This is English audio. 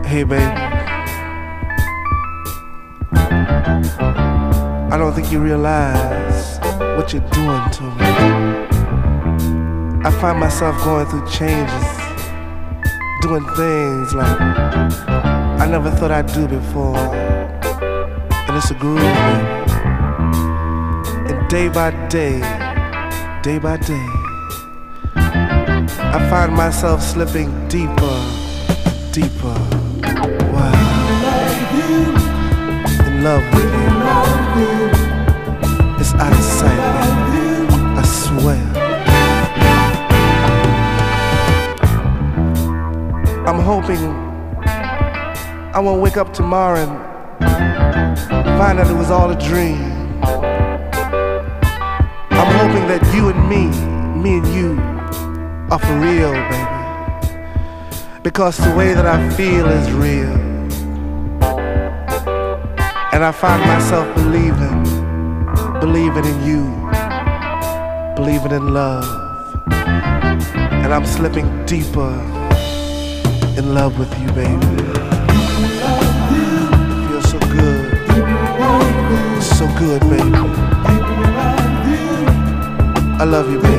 Hey baby, I don't think you realize what you're doing to me. I find myself going through changes, doing things like I never thought I'd do before. And it's a groove, baby. And day by day, I find myself slipping deeper, deeper. Wow. In love with you. It's out of sight, baby. I swear. I'm hoping I won't wake up tomorrow and find out it was all a dream. I'm hoping that you and me and you are for real, baby. Because the way that I feel is real. And I find myself believing in you, believing in love. And I'm slipping deeper in love with you, baby. It feels so good. It's so good, baby. I love you, baby.